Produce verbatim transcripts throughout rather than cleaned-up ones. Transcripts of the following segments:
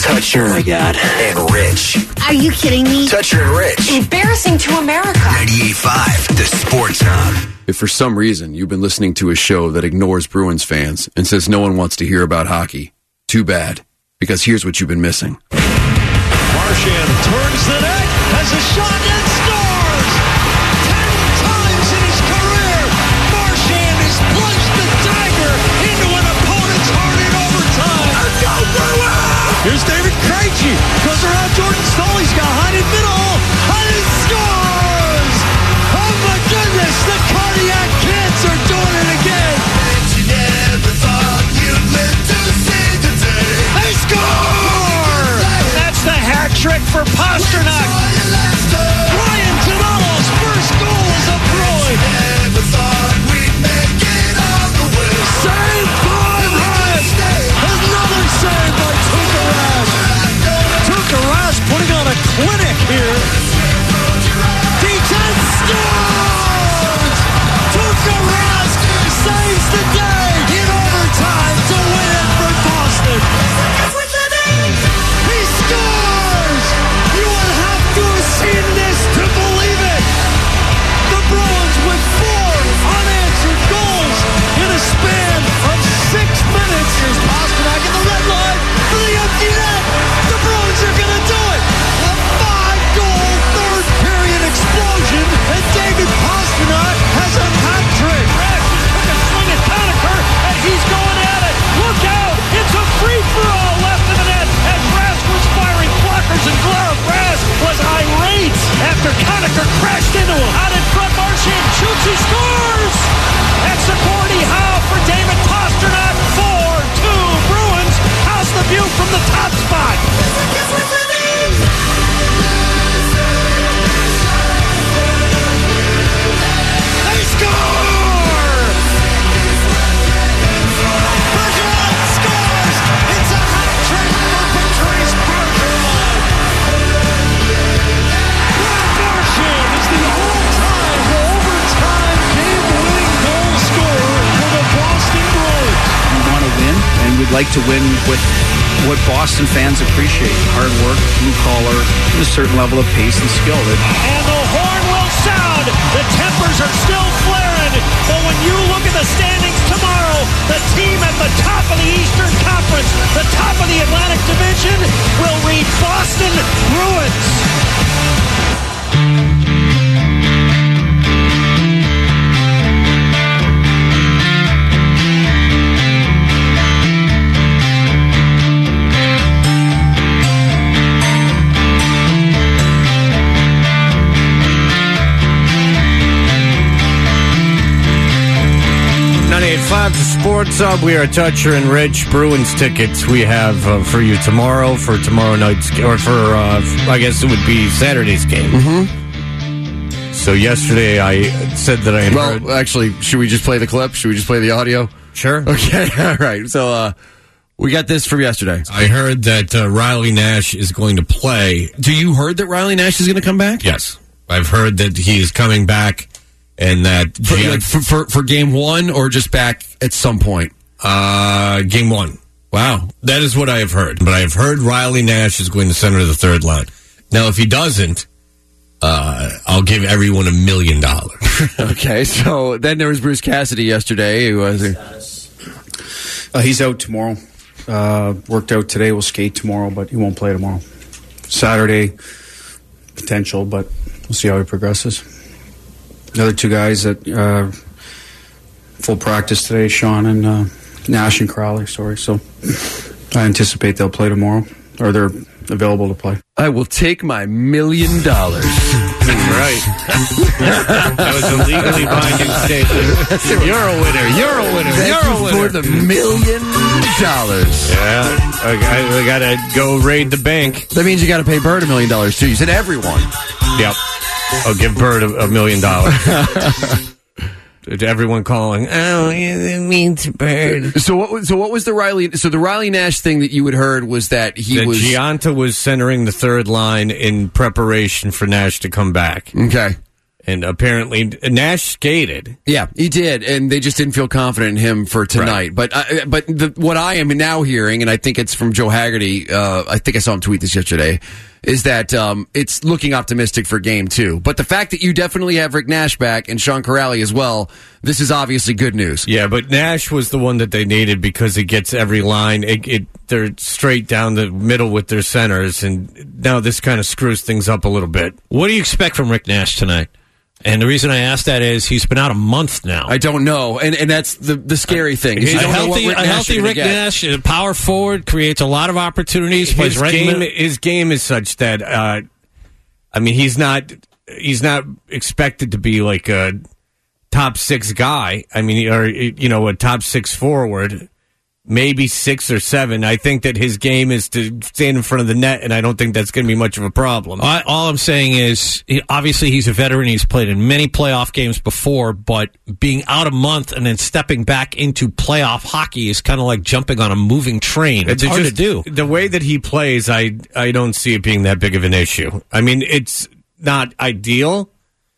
Toucher. Oh, my God. And Rich. Are you kidding me? Toucher and Rich. Embarrassing to America. ninety-eight point five, The Sports Hub. If for some reason you've been listening to a show that ignores Bruins fans and says no one wants to hear about hockey, too bad, because here's what you've been missing. Marchand turns the net, has a shot and scores! Ten times in his career, Marchand has plunged the dagger into an opponent's heart in overtime. Let's go, Bruins! Here's David Krejci, goes around Jordan Staal, he's got high in middle, and he scores! Oh my goodness, the cardiac cancer doing it again! And you never thought you'd live to see the day. They score! That's the hat trick for Pasternak. Ryan Tanalos, first goal is a Bruin. Never thought we'd make it all the way. Save by Rask. Another save by Tuukka Rask. Tuukka Rask putting on a clinic here. D ten scores! Tuukka Rask saves the day in overtime to win it for Boston. He scores! You would have to have seen this to believe it. The Bruins with four unanswered goals in a span of six minutes. Here's Pasternak in the red line for the empty net. The Bruins are going to do it. A five-goal third period explosion, and David Pasternak has a hat trick. Rask took a swing at Conacher, and he's going at it. Look out! It's a free-for-all left of the net as Rask was firing blockers and gloves. Rask was irate after Conacher crashed into him. Out in front, Marchand shoots, he scores! That's a Gordie Howe for David Pasternak. four two Bruins. How's the view from the top spot? They score! Bergeron scores! It's a hat trick for Patrice Bergeron! Brad Marchand is the all-time overtime game-winning goal scorer for the Boston Bruins. We want to win, and we'd like to win with what Boston fans appreciate. Hard work, blue collar, and a certain level of pace and skill. And the horn will sound. The tempers are still flaring. But when you look at the standings tomorrow, the team at the top of the Eastern Conference, the top of the Atlantic Division, will read Boston Bruins. ninety-eight point five, the Sports Hub. We are Toucher and Rich. Bruins tickets we have uh, for you tomorrow, for tomorrow night's, or for, uh, I guess it would be Saturday's game. Mm-hmm. So yesterday I said that I had Well, heard... actually, should we just play the clip? Should we just play the audio? Sure. Okay, all right. So, uh, we got this from yesterday. I heard that uh, Riley Nash is going to play. Do you heard that Riley Nash is going to come back? Yes. I've heard that he is coming back and that... For, Gian- like, for, for, for game one or just back at some point? Uh, game one. Wow. That is what I have heard. But I have heard Riley Nash is going to center the third line. Now, if he doesn't, uh, I'll give everyone a million dollars. Okay, so then there was Bruce Cassidy yesterday. Who was Uh, he's out tomorrow. Uh, worked out today. We'll skate tomorrow, but he won't play tomorrow. Saturday, potential, but we'll see how he progresses. The other two guys that uh, full practice today, Sean and uh, Nash and Crowley. Sorry, so I anticipate they'll play tomorrow, or they're available to play. I will take my million dollars. Right. That was a legally binding statement. You're a winner. You're a winner. Thank You're a you winner. for the million dollars. Yeah. I, I got to go raid the bank. That means you got to pay Bird a million dollars too. You said everyone. Yep. I'll give Bird a, a million dollars. To everyone calling, oh, it means Bird. So what was so what was the Riley? So the Riley Nash thing that you had heard was that he that was Gianta was centering the third line in preparation for Nash to come back. Okay. And apparently Nash skated. Yeah, he did, and they just didn't feel confident in him for tonight. Right. But uh, but the, what I am now hearing, and I think it's from Joe Haggerty, uh, I think I saw him tweet this yesterday, is that um, it's looking optimistic for game two. But the fact that you definitely have Rick Nash back and Sean Corrali as well, this is obviously good news. Yeah, but Nash was the one that they needed because he gets every line. It, it, they're straight down the middle with their centers, and now this kind of screws things up a little bit. What do you expect from Rick Nash tonight? And the reason I ask that is he's been out a month now. I don't know, and and that's the the scary thing. A You don't know healthy, what Rick a Nash healthy you're gonna Rick get. Nash, a power forward, creates a lot of opportunities. Plays His right in game, the- his game is such that uh, I mean he's not he's not expected to be like a top six guy. I mean, or you know, a top six forward. Maybe six or seven. I think that his game is to stand in front of the net, and I don't think that's going to be much of a problem. I, all I'm saying is, he, obviously, he's a veteran. He's played in many playoff games before, but being out a month and then stepping back into playoff hockey is kind of like jumping on a moving train. It's hard just, to do. The way that he plays, I I don't see it being that big of an issue. I mean, it's not ideal,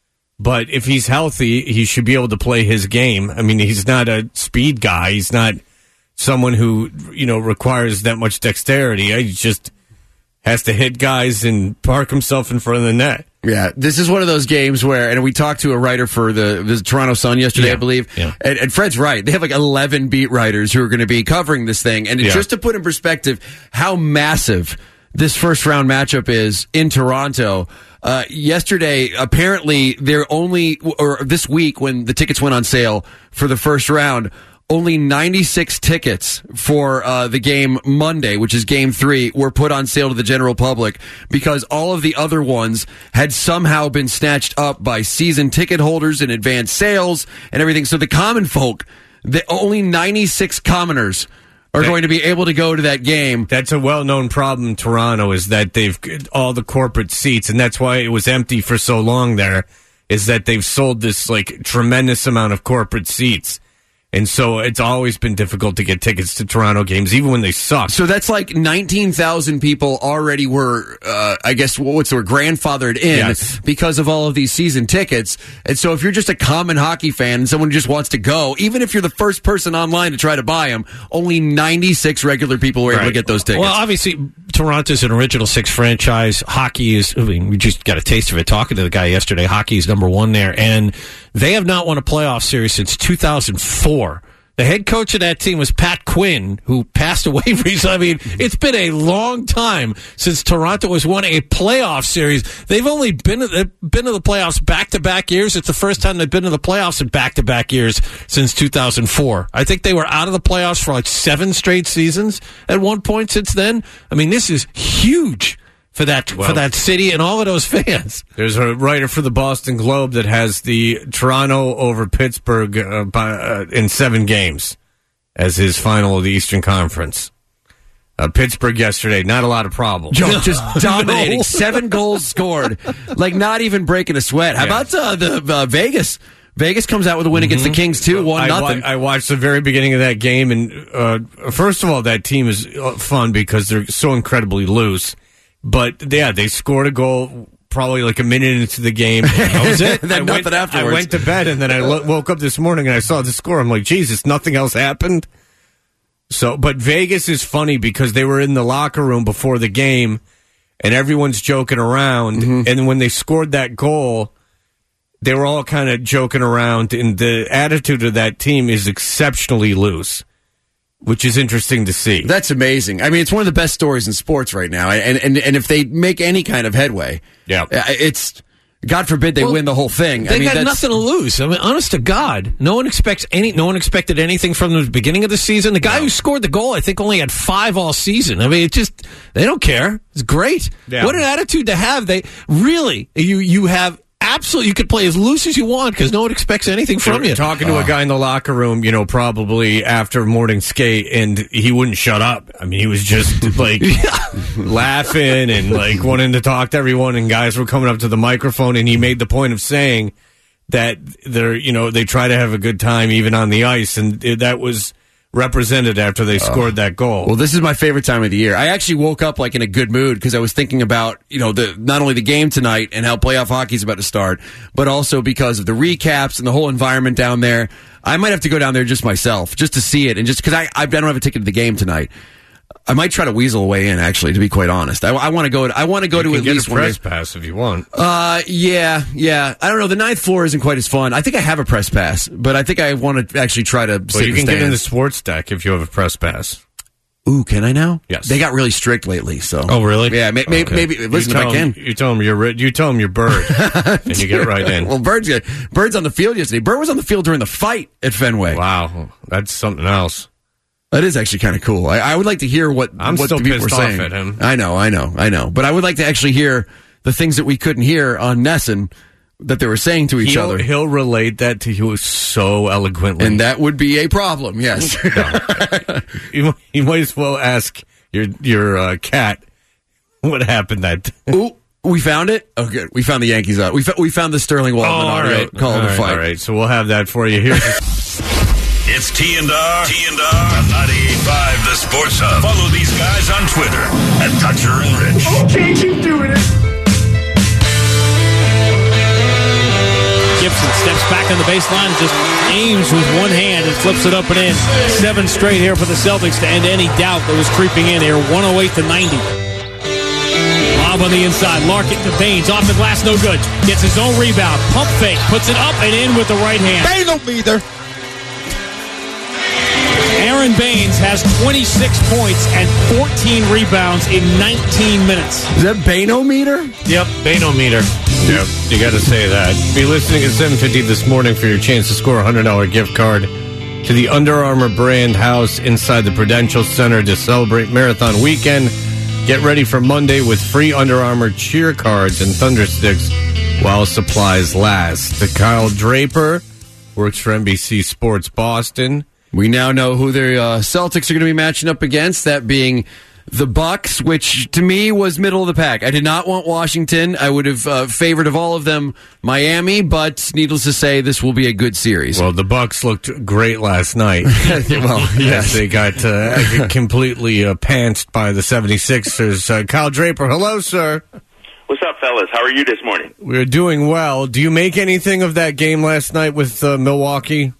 but if he's healthy, he should be able to play his game. I mean, he's not a speed guy. He's not someone who, you know, requires that much dexterity. He just has to hit guys and park himself in front of the net. Yeah, this is one of those games where, and we talked to a writer for the, the Toronto Sun yesterday, Yeah, I believe, yeah. and, and Fred's right. They have like eleven beat writers who are going to be covering this thing, and Yeah. just to put in perspective how massive this first round matchup is in Toronto. Uh, yesterday, apparently, they're only, or this week when the tickets went on sale for the first round, only ninety-six tickets for uh, the game Monday, which is game three, were put on sale to the general public because all of the other ones had somehow been snatched up by season ticket holders and advanced sales and everything. So the common folk, the only ninety-six commoners are That- going to be able to go to that game. That's a well-known problem in Toronto, is that they've all the corporate seats, and that's why it was empty for so long there, is that they've sold this like tremendous amount of corporate seats. And so it's always been difficult to get tickets to Toronto games, even when they suck. So that's like nineteen thousand people already were, uh, I guess, what's the word, grandfathered in Yes. because of all of these season tickets. And so if you're just a common hockey fan and someone who just wants to go, even if you're the first person online to try to buy them, only ninety-six regular people were able to Right. get those tickets. Well, obviously, Toronto's an original six franchise. Hockey is, I mean, we just got a taste of it talking to the guy yesterday. Hockey is number one there. And they have not won a playoff series since two thousand four. The head coach of that team was Pat Quinn, who passed away recently. I mean, it's been a long time since Toronto has won a playoff series. They've only been to the, been to the playoffs back-to-back years. It's the first time they've been to the playoffs in back-to-back years since two thousand four. I think they were out of the playoffs for like seven straight seasons at one point since then. I mean, this is huge for that Well, for that city and all of those fans. There's a writer for the Boston Globe that has the Toronto over Pittsburgh uh, by, uh, in seven games as his final of the Eastern Conference. Uh, Pittsburgh yesterday, not a lot of problems. Joe just dominating. Seven goals scored. Like not even breaking a sweat. How Yeah. about uh, the uh, Vegas? Vegas comes out with a win against the Kings too, one I, nothing. wa- I watched the very beginning of that game, and uh, first of all, that team is uh, fun because they're so incredibly loose. But yeah, they scored a goal probably like a minute into the game. That was it. Then I nothing went, afterwards. I went to bed, and then I lo- woke up this morning and I saw the score. I'm like, Jesus, nothing else happened. So, but Vegas is funny because they were in the locker room before the game, and everyone's joking around. Mm-hmm. And when they scored that goal, they were all kind of joking around, and the attitude of that team is exceptionally loose, which is interesting to see. That's amazing. I mean, it's one of the best stories in sports right now. And and, and if they make any kind of headway, Yeah. uh, it's God forbid they Well, win the whole thing. They I mean, got that's, nothing to lose. I mean, honest to God, no one expects any. No one expected anything from the beginning of the season. The guy who scored the goal, I think, only had five all season. I mean, it just they don't care. It's great. Yeah. What an attitude to have. They really you you have. Absolutely, you could play as loose as you want because no one expects anything from you. Talking to a guy in the locker room, you know, probably after morning skate, and he wouldn't shut up. I mean, he was just like laughing and like wanting to talk to everyone, and guys were coming up to the microphone, and he made the point of saying that they're, you know, they try to have a good time even on the ice, and that was represented after they scored that goal. Well, this is my favorite time of the year. I actually woke up like in a good mood because I was thinking about, you know, the not only the game tonight and how playoff hockey is about to start, but also because of the recaps and the whole environment down there. I might have to go down there just myself, just to see it, and just because I, I don't have a ticket to the game tonight. I might try to weasel a way in, actually, to be quite honest. I, I want to go. I want to go you to can at get least a one. press day. pass if you want. Uh, yeah, yeah. I don't know. The ninth floor isn't quite as fun. I think I have a press pass, but I think I want to actually try to. Well, sit you in can the get in the stands. sports deck if you have a press pass. Ooh, can I now? Yes. They got really strict lately. So. Oh, really? Yeah. May, may, Okay. Maybe listen you if tell I can. Him, you tell him you're ri- you tell him you're Bird, and you get right in. Well, Bird's Bird's on the field yesterday. Bird was on the field during the fight at Fenway. Wow, that's something else. That is actually kind of cool. I, I would like to hear what I'm what still the people pissed were off saying. at him. I know, I know, I know. But I would like to actually hear the things that we couldn't hear on Nesson that they were saying to each He'll, other, he'll relate that to you so eloquently, and that would be a problem. Yes. you, you might as well ask your your uh, cat what happened that. Ooh, we found it. Oh, good. We found the Yankees out. We fa- we found the Sterling Waldman all audio right, call all of the right, fight. all right. So we'll have that for you here. It's T and R. T and R on ninety-eight point five The Sports Hub. Follow these guys on Twitter at Toucher and Rich. Okay, keep doing it. Gibson steps back on the baseline and just aims with one hand and flips it up and in. Seven straight here for the Celtics to end any doubt that was creeping in here. one oh eight to ninety. Lob on the inside. Larkin to Baines. Off the glass, no good. Gets his own rebound. Pump fake. Puts it up and in with the right hand. They don't either. Aaron Baines has twenty-six points and fourteen rebounds in nineteen minutes. Is that Bainometer? Yep, Bainometer. Yep, you got to say that. Be listening at seven fifty this morning for your chance to score a one hundred dollars gift card to the Under Armour brand house inside the Prudential Center to celebrate Marathon Weekend. Get ready for Monday with free Under Armour cheer cards and thunder sticks while supplies last. The Kyle Draper works for N B C Sports Boston. We now know who the uh, Celtics are going to be matching up against, that being the Bucks, which to me was middle of the pack. I did not want Washington. I would have uh, favored of all of them Miami, but needless to say, this will be a good series. Well, the Bucks looked great last night. Well, yes. They got uh, completely uh, pantsed by the seventy-sixers. Uh, Kyle Draper, hello, sir. What's up, fellas? How are you this morning? We're doing well. Do you make anything of that game last night with uh, Milwaukee?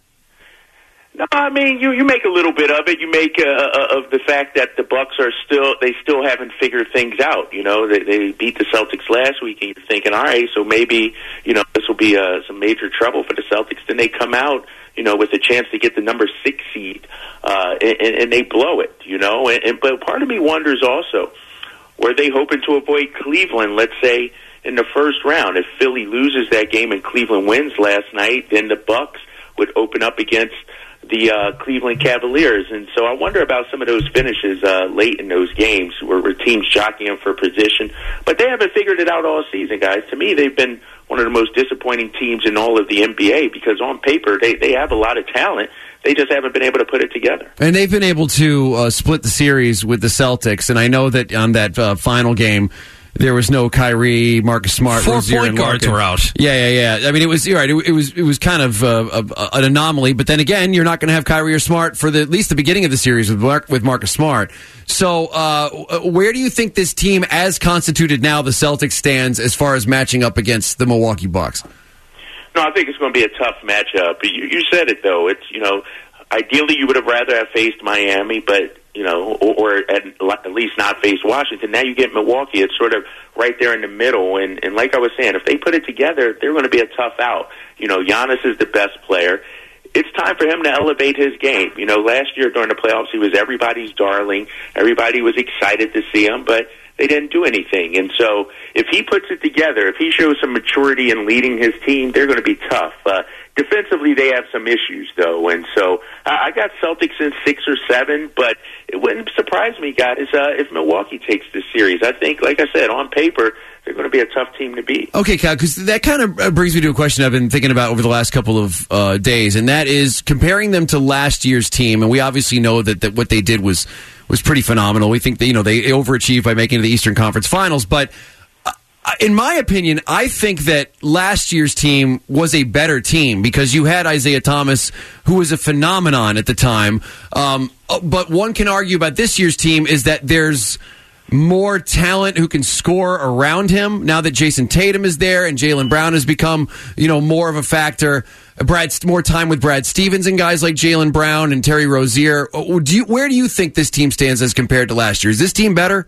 No, I mean you. You make a little bit of it. You make uh, uh, of the fact that the Bucks are still they still haven't figured things out. You know, they, they beat the Celtics last week, and you're thinking, all right, so maybe you know this will be uh, some major trouble for the Celtics. Then they come out, you know, with a chance to get the number six seed, uh, and, and they blow it. You know, and, and but part of me wonders also, were they hoping to avoid Cleveland? Let's say in the first round, if Philly loses that game and Cleveland wins last night, then the Bucks would open up against the uh, Cleveland Cavaliers. And so I wonder about some of those finishes uh, late in those games where, where teams jockeying for position. But they haven't figured it out all season, guys. To me, they've been one of the most disappointing teams in all of the N B A because on paper they, they have a lot of talent. They just haven't been able to put it together. And they've been able to uh, split the series with the Celtics, and I know that on that uh, final game, there was no Kyrie, Marcus Smart, Four Rozier, point and guards Larkin. were out. Yeah, yeah, yeah. I mean, it was you're right. It, it was it was kind of uh, a, an anomaly. But then again, you're not going to have Kyrie or Smart for the, at least the beginning of the series with Mark, with Marcus Smart. So, uh, where do you think this team, as constituted now, the Celtics stands as far as matching up against the Milwaukee Bucks? No, I think it's going to be a tough matchup. You, you said it though. It's you know, ideally you would have rather have faced Miami, but. You know, or, or at, at least not face Washington. Now you get Milwaukee. It's sort of right there in the middle. And, and like I was saying, if they put it together, they're going to be a tough out. You know, Giannis is the best player. It's time for him to elevate his game. You know, last year during the playoffs, he was everybody's darling. Everybody was excited to see him, but they didn't do anything. And so if he puts it together, if he shows some maturity in leading his team, they're going to be tough. Uh, defensively, they have some issues, though. And so I got Celtics in six or seven, but it wouldn't surprise me, guys, uh, if Milwaukee takes this series. I think, like I said, on paper, they're going to be a tough team to beat. Okay, Cal, because that kind of brings me to a question I've been thinking about over the last couple of uh, days, and that is comparing them to last year's team. And we obviously know that, that what they did was was pretty phenomenal. We think that, you know, they overachieved by making it to the Eastern Conference Finals, but in my opinion, I think that last year's team was a better team because you had Isaiah Thomas, who was a phenomenon at the time. Um, but one can argue about this year's team is that there's more talent who can score around him now that Jason Tatum is there and Jaylen Brown has become, you know, more of a factor. Brad, more time with Brad Stevens and guys like Jaylen Brown and Terry Rozier. Do you, where do you think this team stands as compared to last year? Is this team better?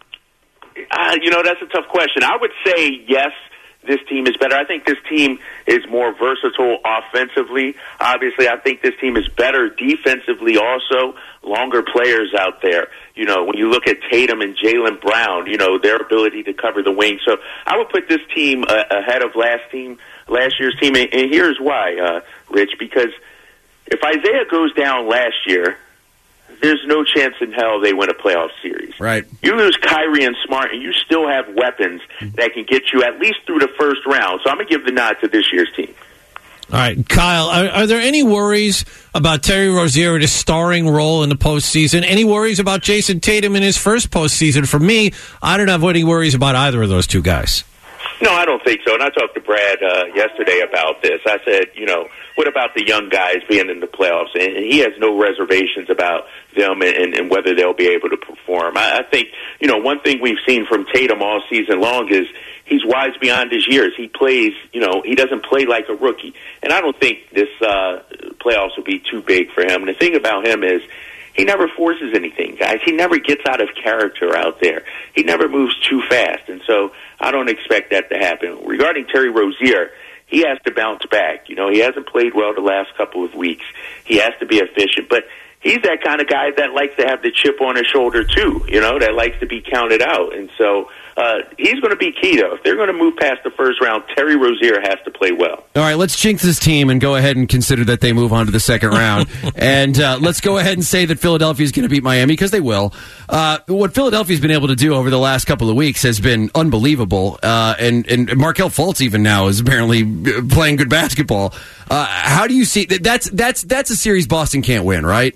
Uh, you know, that's a tough question. I would say yes, this team is better. I think this team is more versatile offensively. Obviously, I think this team is better defensively also. Longer players out there. You know, when you look at Tatum and Jaylen Brown, you know, their ability to cover the wing. So I would put this team uh, ahead of last team, last year's team. And, and here's why, uh, Rich, because if Isaiah goes down last year, there's no chance in hell they win a playoff series. Right. You lose Kyrie and Smart, and you still have weapons that can get you at least through the first round. So I'm going to give the nod to this year's team. All right, Kyle, are, are there any worries about Terry Rozier and his starring role in the postseason? Any worries about Jason Tatum in his first postseason? For me, I don't have any worries about either of those two guys. No, I don't think so. And I talked to Brad uh, yesterday about this. I said, you know, what about the young guys being in the playoffs? And he has no reservations about them and, and whether they'll be able to perform. I, I think, you know, one thing we've seen from Tatum all season long is he's wise beyond his years. He plays, you know, he doesn't play like a rookie. And I don't think this uh, playoffs will be too big for him. And the thing about him is he never forces anything, guys. He never gets out of character out there. He never moves too fast. And so I don't expect that to happen. Regarding Terry Rozier, he has to bounce back. You know, he hasn't played well the last couple of weeks. He has to be efficient. But he's that kind of guy that likes to have the chip on his shoulder, too, you know, that likes to be counted out. And so uh, he's going to be key, though. If they're going to move past the first round, Terry Rozier has to play well. All right, let's jinx this team and go ahead and consider that they move on to the second round. and uh, let's go ahead and say that Philadelphia is going to beat Miami, because they will. Uh, what Philadelphia's been able to do over the last couple of weeks has been unbelievable. Uh, and, and Markelle Fultz even now is apparently playing good basketball. Uh, how do you see that's that's that's a series Boston can't win, right?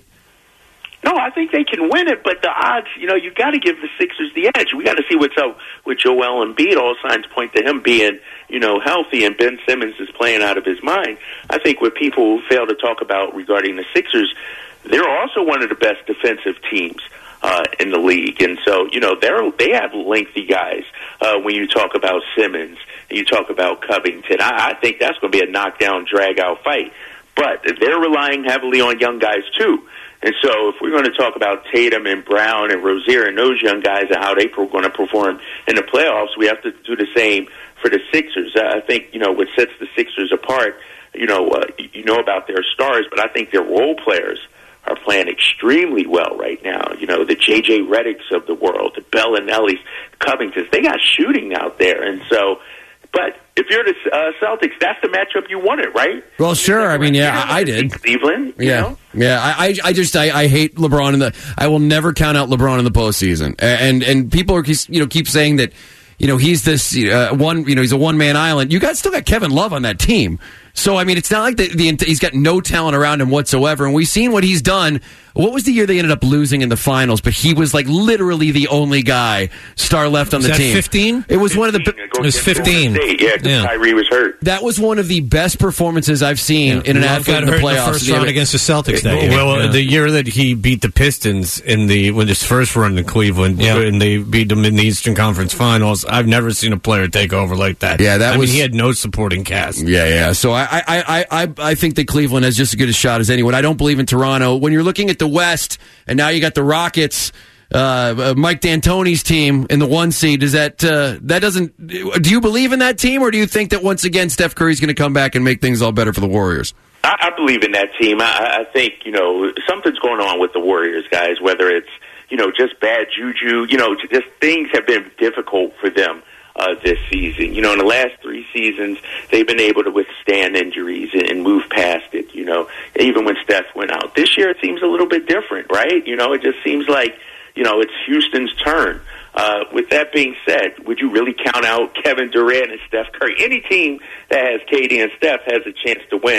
No, I think they can win it, but the odds, you know, you've got to give the Sixers the edge. We got to see what's up with Joel Embiid. All signs point to him being, you know, healthy, and Ben Simmons is playing out of his mind. I think what people fail to talk about regarding the Sixers, they're also one of the best defensive teams uh, in the league. And so, you know, they're, they have lengthy guys. Uh, when you talk about Simmons, you talk about Covington, I, I think that's going to be a knockdown, drag-out fight. But they're relying heavily on young guys, too. And so if we're going to talk about Tatum and Brown and Rozier and those young guys and how they're going to perform in the playoffs, we have to do the same for the Sixers. I think, you know, what sets the Sixers apart, you know, uh, you know about their stars, but I think their role players are playing extremely well right now. You know, the J J Redicks of the world, the Bellinellis, Covingtons, they got shooting out there. And so, but if you're the uh, Celtics, that's the matchup you wanted, right? Well, sure. I mean, yeah, I, I did. Cleveland, you yeah, know? yeah. I, I just, I, I hate LeBron in the. I will never count out LeBron in the postseason. And and people are, you know, keep saying that, you know, he's this uh, one, you know, he's a one man island. You guys still got Kevin Love on that team. So, I mean, it's not like the, the he's got no talent around him whatsoever. And we've seen what he's done. What was the year they ended up losing in the finals? But he was like literally the only guy star left on was the that team. fifteen? It was one of the. It was fifteen. Yeah, because Yeah. Kyrie was hurt. That was one of the best performances I've seen in an Love athlete got in the hurt playoffs. in the first The round other- against the Celtics that year. Well, Yeah. the year that he beat the Pistons in the when his first run in Cleveland, Yeah. and they beat them in the Eastern Conference Finals, I've never seen a player take over like that. Yeah, that I was- mean, he had no supporting cast. Yeah, yeah. So I, I, I, I, I think that Cleveland has just as good a shot as anyone. I don't believe in Toronto. When you're looking at the West, and now you got the Rockets, uh, uh, Mike D'Antoni's team in the one seed. Does that uh, that doesn't? Do you believe in that team, or do you think that once again Steph Curry's going to come back and make things all better for the Warriors? I, I believe in that team. I, I think, you know, something's going on with the Warriors, guys, whether it's, you know, just bad juju, you know, just things have been difficult for them uh, this season. You know, in the last three seasons, they've been able to withstand injuries and, and move past it, you know, even when Steph went out. This year it seems a little bit different, right? You know, it just seems like, you know, it's Houston's turn. Uh, with that being said, would you really count out Kevin Durant and Steph Curry? Any team that has K D and Steph has a chance to win.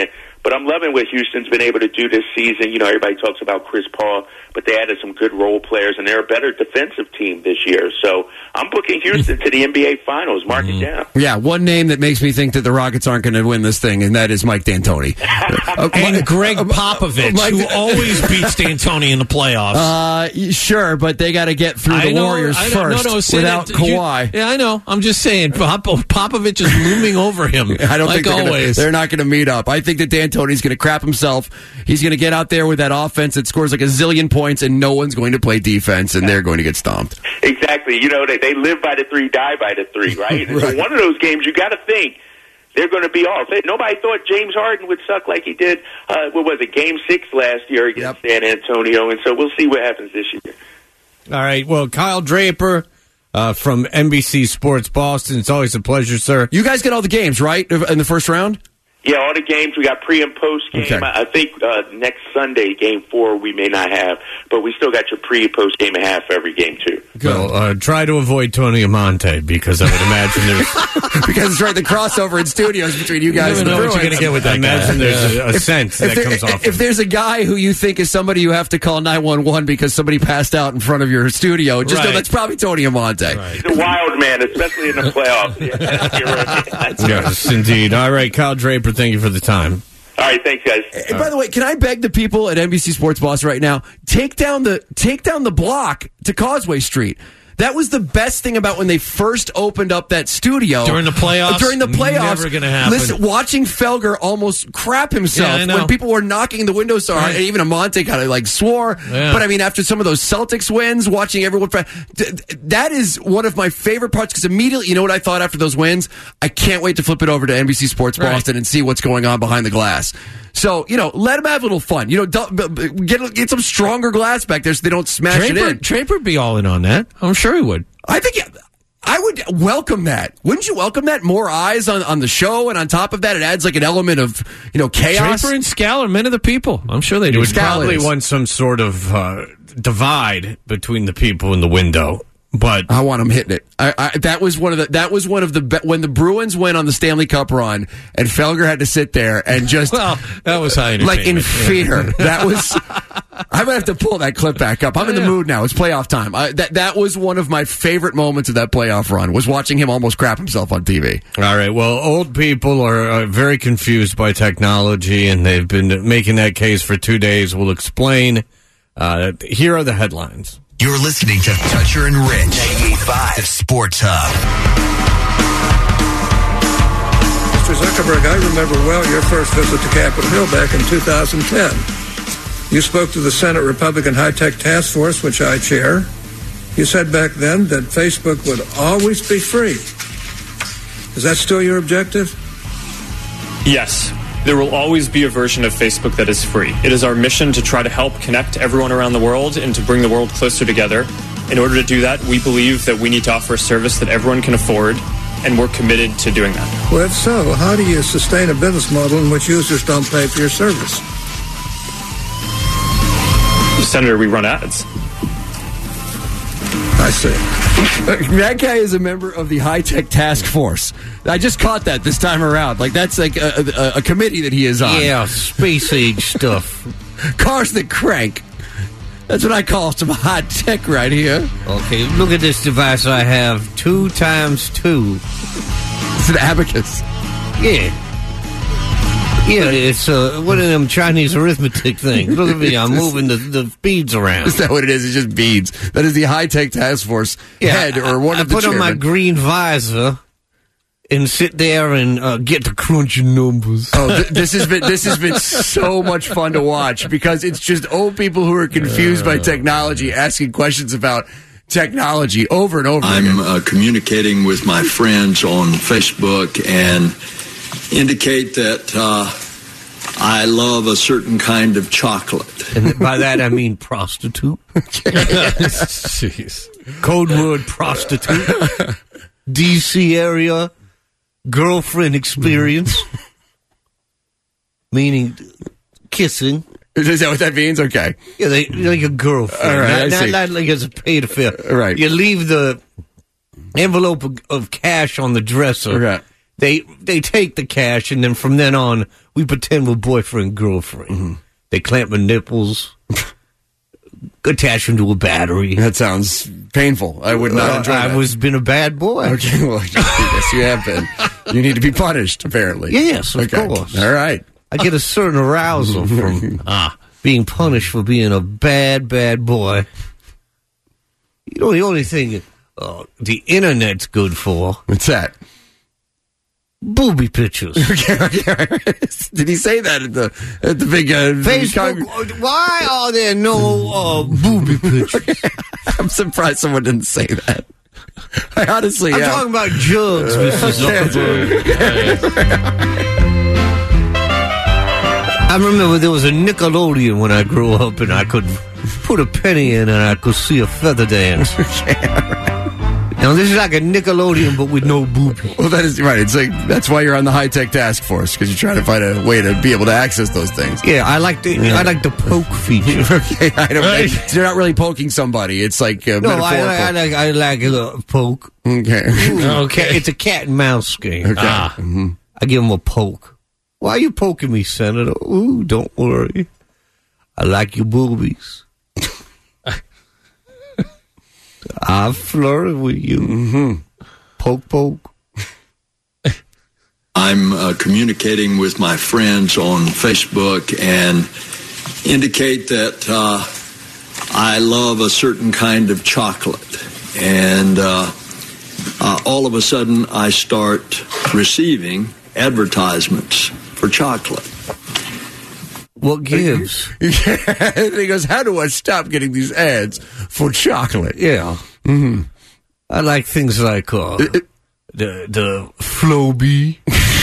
But I'm loving what Houston's been able to do this season. You know, everybody talks about Chris Paul, but they added some good role players, and they're a better defensive team this year. So I'm booking Houston to the N B A Finals. Mark mm-hmm. it down. Yeah, one name that makes me think that the Rockets aren't going to win this thing, and that is Mike D'Antoni. uh, and Greg Popovich, Mike, who always beats D'Antoni in the playoffs. Uh, sure, but they got to get through the know, Warriors know, first no, no, without that, Kawhi. You, yeah, I know. I'm just saying, Pop- Popovich is looming over him. I don't like think they're always. Gonna, they're not going to meet up. I think that D'Antoni's going to crap himself. He's going to get out there with that offense that scores like a zillion points, and no one's going to play defense, and they're going to get stomped. Exactly. You know, they, they live by the three, die by the three, right? And right. so one of those games, you got to think they're going to be off. Nobody thought James Harden would suck like he did, uh, what was it, Game six last year against yep. San Antonio, and so we'll see what happens this year. All right. Well, Kyle Draper uh, from N B C Sports Boston. It's always a pleasure, sir. You guys get all the games, right, in the first round? Yeah, all the games. We got pre and post game. Okay. I think uh, next Sunday, game four, we may not have, but we still got your pre and post game and half for every game, too. Well, uh, try to avoid Tony Amonte, because I would imagine there's... because it's right, the crossover in studios between you guys you and the know Bruins. what you're going to get with that I imagine guy. there's yeah. a, a if, sense if that there, comes off. If there's a guy who you think is somebody you have to call nine one one because somebody passed out in front of your studio, just know right. that's probably Tony Amonte. Right. He's a wild man, especially in the playoffs. Yeah, you're right. That's right. Yes, indeed. All right, Kyle Draper, thank you for the time. All right, thanks, guys. And by the way, can I beg the people at N B C Sports Boston right now, take down the take down the block to Causeway Street. That was the best thing about when they first opened up that studio. During the playoffs? During the playoffs. Never gonna happen. Listen, watching Felger almost crap himself Yeah, I know. when people were knocking the windows off, Right. and even Amonte kind of like swore. Yeah. But I mean, after some of those Celtics wins, watching everyone, that is one of my favorite parts because immediately, you know what I thought after those wins? I can't wait to flip it over to N B C Sports Right. Boston and see what's going on behind the glass. So, you know, let them have a little fun. You know, don't- get get some stronger glass back there so they don't smash Draper, it in. Draper would be all in on that. I'm sure he would. I think I would welcome that. Wouldn't you welcome that? More eyes on, on the show, and on top of that, it adds like an element of, you know, chaos. Draper and Scal are men of the people. I'm sure they You do. would Scal probably is. want some sort of uh, divide between the people in the window. But I want them hitting it. I, I, that was one of the. That was one of the be- when the Bruins went on the Stanley Cup run, and Felger had to sit there and just Well, that was high like in entertainment. fear. That was. I might have to pull that clip back up. I'm in the mood now. It's playoff time. I, that that was one of my favorite moments of that playoff run. Was watching him almost crap himself on T V. all right, well, old people are uh, very confused by technology, and they've been making that case for two days. We'll explain. Uh, here are the headlines. You're listening to Toucher and Rich, ninety-eight point five, the Sports Hub. Mister Zuckerberg, I remember well your first visit to Capitol Hill back in two thousand ten. You spoke to the Senate Republican High-Tech Task Force, which I chair. You said back then that Facebook would always be free. Is that still your objective? Yes. There will always be a version of Facebook that is free. It is our mission to try to help connect everyone around the world and to bring the world closer together. In order to do that, we believe that we need to offer a service that everyone can afford, and we're committed to doing that. Well, if so, how do you sustain a business model in which users don't pay for your service? Senator, we run ads. I see. That guy is a member of the high-tech task force. I just caught that this time around. Like, that's like a, a, a committee that he is on. Yeah, space age stuff. Cars that crank. That's what I call some high-tech right here. Okay, look at this device I have. Two times two. It's an abacus. Yeah. Yeah, it's uh, one of them Chinese arithmetic things. Look at me, I'm moving the, the beads around. Is that what it is? It's just beads. That is the high-tech task force Yeah, head or one I, of the I put on my chairmen. green visor and sit there and uh, get the crunching numbers. Oh, th- this has been this has been so much fun to watch because it's just old people who are confused by technology asking questions about technology over and over I'm again. uh, communicating with my friends on Facebook and indicate that uh, I love a certain kind of chocolate. And by that I mean prostitute. Jeez. Code word prostitute. D C area girlfriend experience. Meaning kissing. Is that what that means? Okay. Yeah, they, like a girlfriend. All right, I not, see. not, not like as a paid affair. Right. You leave the envelope of, of cash on the dresser. Okay. They they take the cash, and then from then on, We pretend we're boyfriend girlfriend. Mm-hmm. They clamp my nipples, attach them to a battery. That sounds painful. I would not uh, enjoy I that. was been a bad boy. Okay, well, yes, you have been. You need to be punished, apparently. Yes, of okay. course. All right. I get a certain arousal from ah, being punished for being a bad, bad boy. You know, the only thing uh, the internet's good for. What's that? Booby pictures. Did he say that at the at the big uh, Facebook? Con- why are there no uh, booby pictures? I'm surprised someone didn't say that. I honestly, I'm yeah. talking about jugs, Mister Zuckerberg. I remember there was a Nickelodeon when I grew up, and I could put a penny in, and I could see a feather dance. Now this is like a Nickelodeon, but with no booby. Well, that is right. It's like that's why you're on the high tech task force, because you're trying to find a way to be able to access those things. Yeah, I like the yeah. I like the poke feature. Okay, I don't. Right. Like, you're not really poking somebody. It's like uh, no, metaphorical. I, I like I like a poke. Okay, Ooh, okay, it's a cat and mouse game. Okay, ah. mm-hmm. I give him a poke. Why are you poking me, Senator? Ooh, don't worry. I like your boobies. I flirt with you. Mm-hmm. Poke, poke. I'm uh, communicating with my friends on Facebook and indicate that uh, I love a certain kind of chocolate. And uh, uh, all of a sudden, I start receiving advertisements for chocolate. What gives? He goes, how do I stop getting these ads for chocolate? Yeah. Mm-hmm. I like things like uh, the the Flowbee,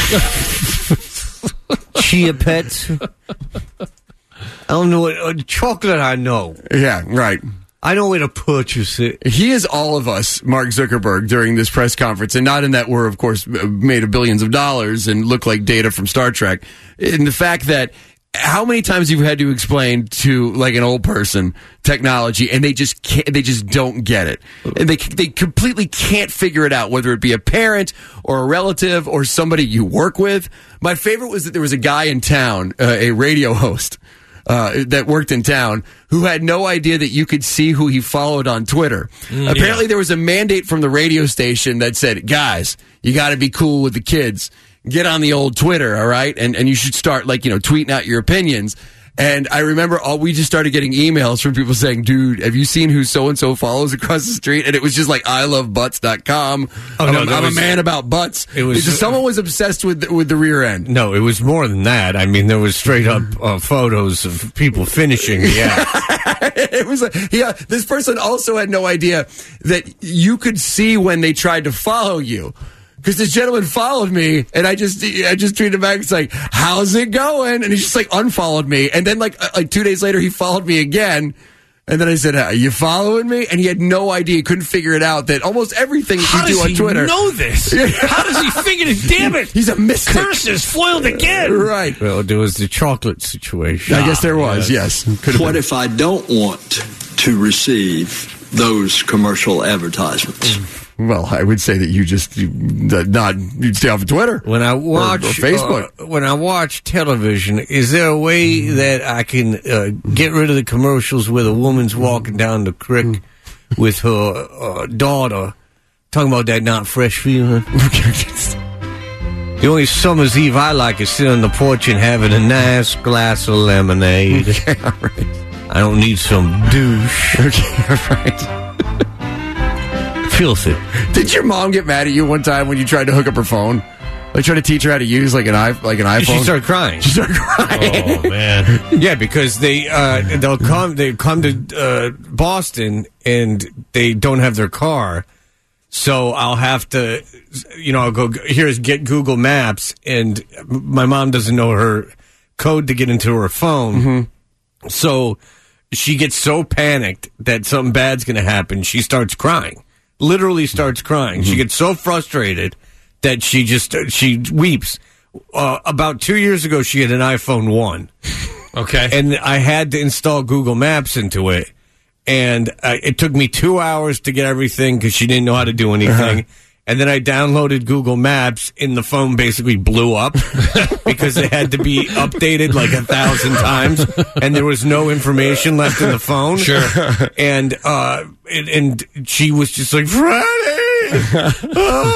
Chia Pet. I don't know what uh, chocolate. I know. Yeah, right. I know where to purchase it. He is all of us, Mark Zuckerberg, during this press conference, and not in that we're, of course, made of billions of dollars and look like Data from Star Trek. In the fact that how many times you've had to explain to like an old person technology, and they just can't, they just don't get it, and they they completely can't figure it out, whether it be a parent or a relative or somebody you work with. My favorite was that there was a guy in town, uh, a radio host. Uh, that worked in town, who had no idea that you could see who he followed on Twitter. Mm, Apparently, yeah. There was a mandate from the radio station that said, guys, you got to be cool with the kids. Get on the old Twitter, all right? And and you should start, like, you know, tweeting out your opinions. And I remember all we just started getting emails from people saying, dude, have you seen who so-and-so follows across the street? And it was just like, I love butts dot com. Oh, I'm, no, a, I'm was, a man about butts. It was just, someone was obsessed with with the rear end. No, it was more than that. I mean, there was straight up uh, photos of people finishing the app. It was like, yeah, this person also had no idea that you could see when they tried to follow you. Because this gentleman followed me, and I just I just tweeted back. It's like, how's it going? And he just like unfollowed me, and then like like two days later, he followed me again. And then I said, "Are you following me?" And he had no idea. He couldn't figure it out. That almost everything How you do on Twitter. How does he know this? How does he figure it? Damn it! He's a mystic. Curses foiled again. Right. Well, there was the chocolate situation. I guess there was. Yes. yes. What been. if I don't want to receive those commercial advertisements? Mm. Well, I would say that you just you, not you'd stay off of Twitter when I watch or, or Facebook. Uh, when I watch television, is there a way mm. that I can uh, get rid of the commercials where the woman's walking down the creek mm. with her uh, daughter, talking about that not fresh feeling? The only summer's eve I like is sitting on the porch and having a nice glass of lemonade. Okay, all right. I don't need some douche. Okay, all right. Filthy. Did your mom get mad at you one time when you tried to hook up her phone? Like trying to teach her how to use like an i like an iPhone. She started crying. She started crying. Oh man. Yeah, because they uh, they'll come they come to uh, Boston and they don't have their car, so I'll have to, you know, I'll go here's get Google Maps, and my mom doesn't know her code to get into her phone, mm-hmm. so she gets so panicked that something bad's going to happen. She starts crying. Literally starts crying. Mm-hmm. She gets so frustrated that she just uh, she weeps. Uh, about two years ago, she had an iPhone one. Okay, and I had to install Google Maps into it, and uh, it took me two hours to get everything because she didn't know how to do anything. Uh-huh. And then I downloaded Google Maps, and the phone basically blew up because it had to be updated like a thousand times, and there was no information left in the phone. Sure. And uh, and, and she was just like, Freddie!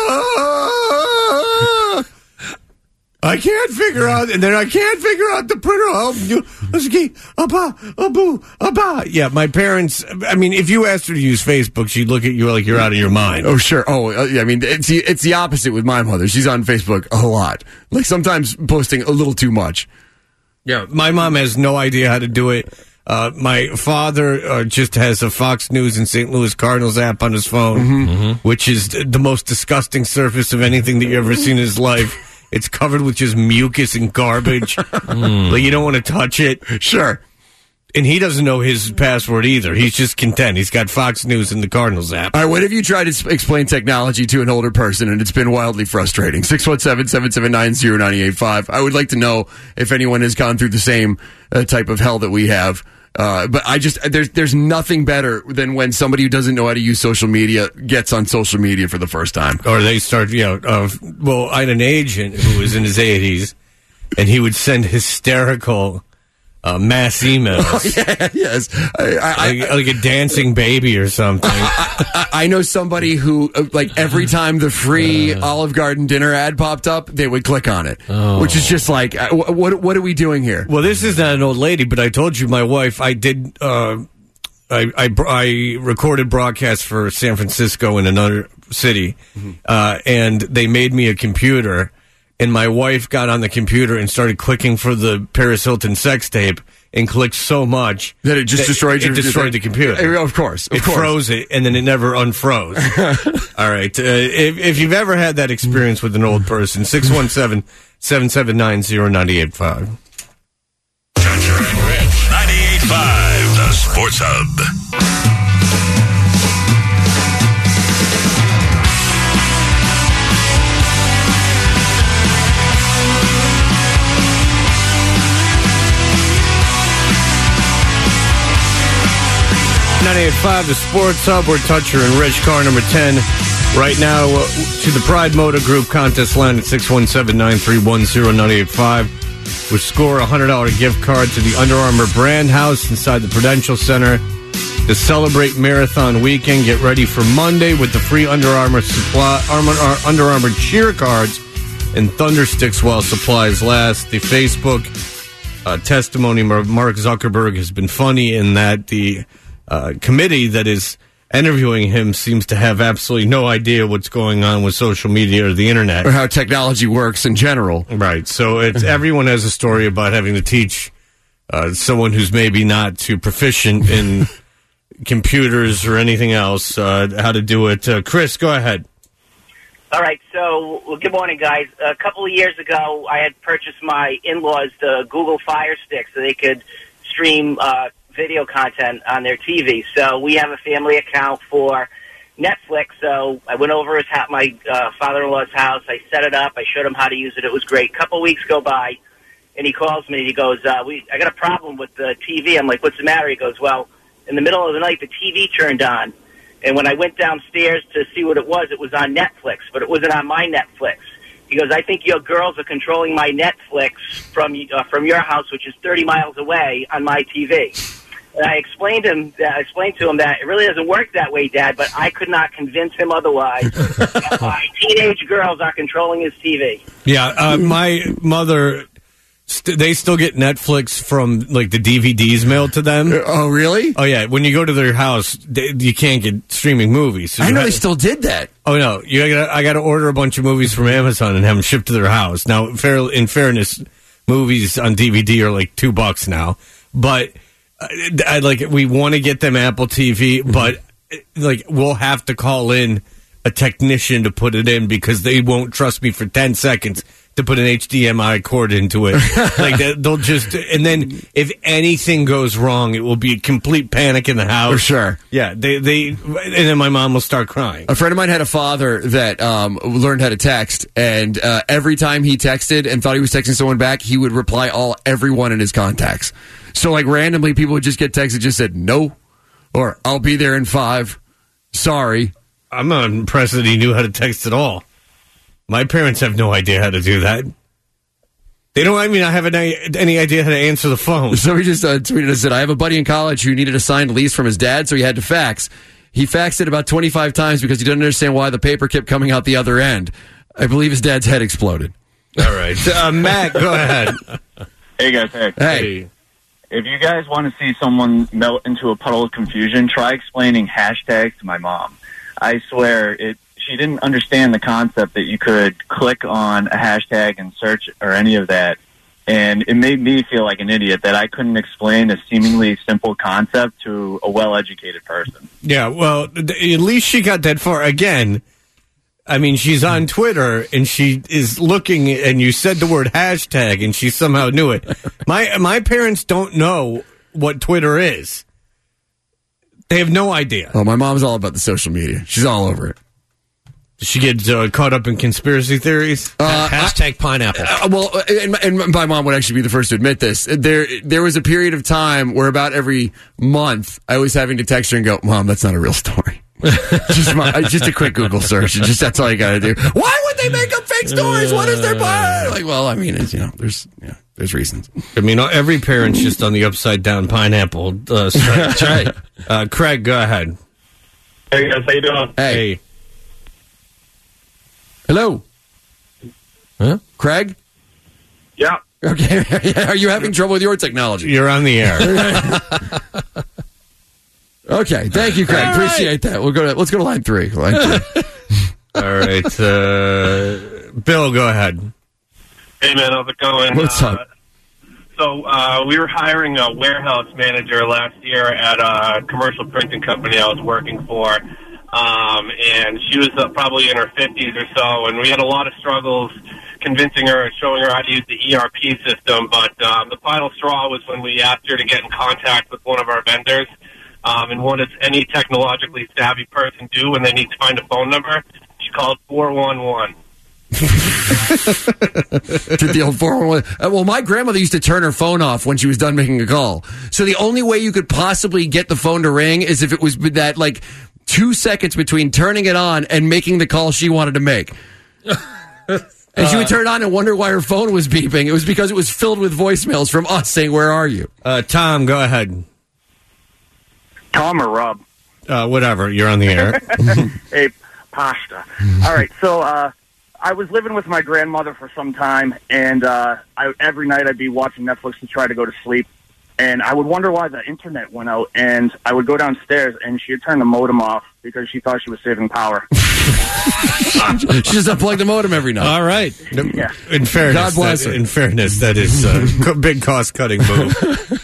Ah! I can't figure out, and then I can't figure out the printer. Oh, you, okay, abba, abu, abba. Yeah, my parents. I mean, if you asked her to use Facebook, she'd look at you like you're out of your mind. Oh, sure. Oh, uh, yeah. I mean, it's the, it's the opposite with my mother. She's on Facebook a lot, like sometimes posting a little too much. Yeah, my mom has no idea how to do it. Uh, my father uh, just has a Fox News and Saint Louis Cardinals app on his phone, Mm-hmm. which is the most disgusting surface of anything that you ever seen in his life. It's covered with just mucus and garbage. mm. Like, you don't want to touch it. Sure. And he doesn't know his password either. He's just content. He's got Fox News and the Cardinals app. All right, what have you tried to s- explain technology to an older person, and it's been wildly frustrating? six one seven, seven seven nine, zero nine eight five. I would like to know if anyone has gone through the same uh, type of hell that we have. Uh, but I just, there's there's nothing better than when somebody who doesn't know how to use social media gets on social media for the first time. Or they start, you know, uh, well, I had an agent who was in his eighties, and he would send hysterical uh, mass emails. Oh, yeah, yes. I, I, like, like a dancing baby or something. I, I, I know somebody who, uh, like, every time the free uh, Olive Garden dinner ad popped up, they would click on it, Oh. which is just like, uh, what what are we doing here? Well, this is not an old lady, but I told you my wife, I did, uh, I, I, I recorded broadcasts for San Francisco in another city, Mm-hmm. uh, and they made me a computer, and my wife got on the computer and started clicking for the Paris Hilton sex tape, and clicked so much that it just destroyed it your destroyed the computer. Of course, of it course. froze it, and then it never unfroze. All right. Uh, if, if you've ever had that experience with an old person, six one seven, seven seven nine, zero nine eight five. ninety-eight point five, the Sports Hub. ninety-eight point five, the Sports Hub. We're Toucher and Rich, car number ten. Right now, uh, to the Pride Motor Group contest line at six one seven, nine three one, zero nine eight five. Which score a one hundred dollars gift card to the Under Armour Brand House inside the Prudential Center to celebrate Marathon Weekend. Get ready for Monday with the free Under Armour supply, Armour, Under Armour cheer cards and Thunder Sticks while supplies last. The Facebook uh, testimony of Mark Zuckerberg has been funny in that the uh, committee that is interviewing him seems to have absolutely no idea what's going on with social media or the internet. Or how technology works in general. Right. So it's everyone has a story about having to teach uh, someone who's maybe not too proficient in computers or anything else uh, how to do it. Uh, Chris, go ahead. All right, so well, good morning, guys. A couple of years ago, I had purchased my in-laws the Google Fire Stick so they could stream uh, video content on their T V. So we have a family account for Netflix. So I went over his ha- my uh, father-in-law's house. I set it up. I showed him how to use it. It was great. A couple weeks go by, and he calls me, and he goes, uh, "We, I got a problem with the T V." I'm like, "What's the matter?" He goes, "Well, in the middle of the night, the T V turned on. And when I went downstairs to see what it was, it was on Netflix, but it wasn't on my Netflix." He goes, "I think your girls are controlling my Netflix from uh, from your house, which is thirty miles away, on my T V." And I explained him that I explained to him that it really doesn't work that way, Dad, but I could not convince him otherwise. My teenage girls are controlling his T V. Yeah, uh, my mother, st- they still get Netflix from, like, the D V Ds mailed to them. Oh, really? Oh, yeah. When you go to their house, they, you can't get streaming movies. So I you know ha- they still did that. Oh, no. You gotta, I got to order a bunch of movies from Amazon and have them shipped to their house. Now, fair, in fairness, movies on D V D are like two bucks now. But, uh, I like, we want to get them Apple T V, but, like, we'll have to call in a technician to put it in because they won't trust me for ten seconds to put an H D M I cord into it. Like, they'll just, and then if anything goes wrong, it will be a complete panic in the house. For sure. Yeah, they, they, and then my mom will start crying. A friend of mine had a father that um, learned how to text, and uh, every time he texted and thought he was texting someone back, he would reply all everyone in his contacts. So, like, randomly, people would just get texts that just said, "No," or "I'll be there in five," "Sorry," I'm not impressed that he knew how to text at all. My parents have no idea how to do that. They don't, I mean, I have any, any idea how to answer the phone. So he just uh, tweeted and said, I have a buddy in college who needed a signed lease from his dad, so he had to fax. He faxed it about twenty-five times because he didn't understand why the paper kept coming out the other end. I believe his dad's head exploded. All right. Uh, Matt, go ahead. Hey, guys. Hey. Hey. If you guys want to see someone melt into a puddle of confusion, try explaining hashtags to my mom. I swear, it. She didn't understand the concept that you could click on a hashtag and search or any of that. And it made me feel like an idiot that I couldn't explain a seemingly simple concept to a well-educated person. Yeah, well, th- at least she got that far. Again, I mean, she's on Twitter, and she is looking, and you said the word hashtag, and she somehow knew it. My my parents don't know what Twitter is. They have no idea. Oh, my mom's all about the social media. She's all over it. Does she get uh, caught up in conspiracy theories? Uh, Hashtag pineapple. Uh, well, and, and my mom would actually be the first to admit this. There, there was a period of time where about every month I was having to text her and go, "Mom, that's not a real story." just, my, just a quick Google search, and just that's all you got to do. Why would they make up fake stories? What is their point? Like, well, I mean, it's, you know, there's, yeah, there's reasons. I mean, every parent's just on the upside down pineapple. Uh, That's right. Uh, Craig, go ahead. Hey, guys. How you doing? Hey. Hey. Hello. Huh? Craig? Yeah. Okay. Are you having trouble with your technology? You're on the air. Okay. Thank you, Craig. All Appreciate that. We'll go to, let's go to line three. Line three. All right. Uh, Bill, go ahead. Hey, man. How's it going? What's uh, up? So uh, we were hiring a warehouse manager last year at a commercial printing company I was working for. Um, and she was uh, probably in her fifties or so, and we had a lot of struggles convincing her and showing her how to use the E R P system. But um, the final straw was when we asked her to get in contact with one of our vendors. Um, and what does any technologically savvy person do when they need to find a phone number? She called four one one. Did the old four one one. Uh, well, my grandmother used to turn her phone off when she was done making a call. So the only way you could possibly get the phone to ring is if it was that, like, two seconds between turning it on and making the call she wanted to make. And she would turn it on and wonder why her phone was beeping. It was because it was filled with voicemails from us saying, "Where are you?" Uh, Tom, go ahead. Tom or Rob? Uh, whatever. You're on the air. Hey, pasta. All right, so uh, I was living with my grandmother for some time, and uh, I, every night I'd be watching Netflix to try to go to sleep. And I would wonder why the internet went out, and I would go downstairs, and she would turn the modem off because she thought she was saving power. She just unplugged the modem every night. All right. Yeah. In fairness, God bless that, her. in fairness, that is a big cost-cutting move.